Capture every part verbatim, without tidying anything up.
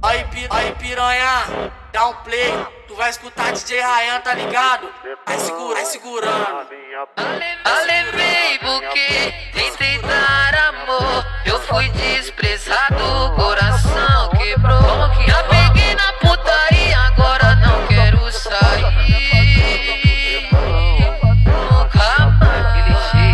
Aí, pi- aí piranha, dá um play, tu vai escutar D J Ryan, tá ligado? Vai segura, vai segurando. Alevei porque tentei dar amor, eu fui desprezado, coração quebrou. Já peguei na putaria, agora não quero sair. Nunca mais aquele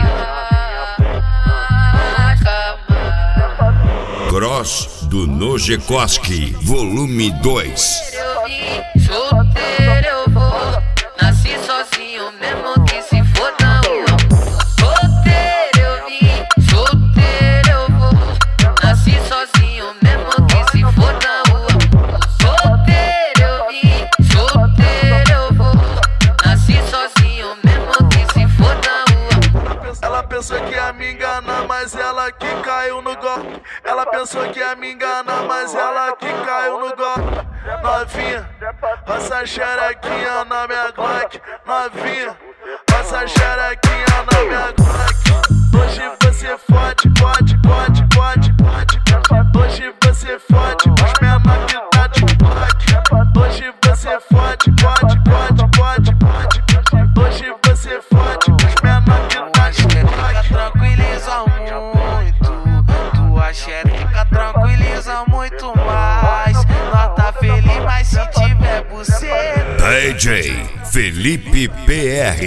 jeito. Cross do Nojekoski, volume dois. Eu vim solteiro, eu vou. Nasci sozinho, mesmo que se foda o amor. Solteiro, eu vim solteiro, eu vou. Nasci sozinho, mesmo que se foda o amor. Solteiro, eu vim solteiro, eu vou. Nasci sozinho, mesmo que se foda o amor. Ela pensou que ia me enganar, mas ela que caiu no golpe. Ela pensou que ia me enganar, mas ela que caiu no golpe. Novinha, passa a xerequinha na minha Glock. Novinha, passa a xerequinha na minha Glock. Hoje você fode, fode, fode, fode, fode. Hoje você fode, os menor que tá de Glock. Hoje você fode, fode, fode, fode, fode. Hoje você fode, os menor que tá de Glock. Tranquiliza muito, tua xereca tranquiliza muito mais. Nós tá feliz, mas se tiver buceta, D J Felipe P R.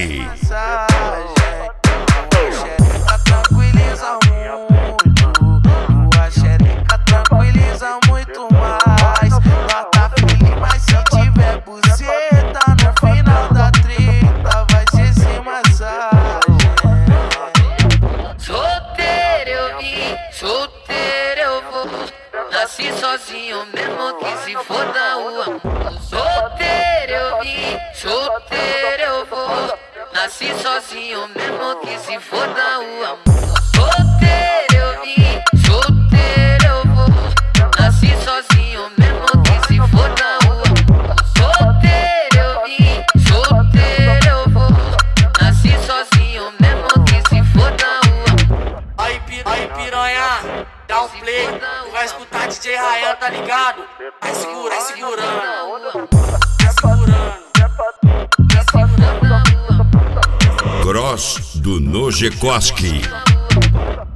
tua xereca tranquiliza muito, tua xereca tranquiliza muito mais. Nós tá feliz, mas se tiver buceta, no final da treta vai ser sem massagem. Solteiro eu vim, solteiro eu vou. Nasci sozinho, mesmo que se foda o amor. Solteiro eu vim, solteiro eu vou. Nasci sozinho, mesmo que se foda o amor. Solteiro eu vim, solteiro eu vou. Nasci sozinho, mesmo que se foda o amor. Solteiro eu vim, solteiro eu vou. Nasci sozinho, mesmo que se foda o amor. Aí, pi- aí piranha, dá um play, tu vai escutar D J Ryan, tá ligado? Vai segura, vai segurando. Vai segurando. Cross do Nojekoski. Foda o amor.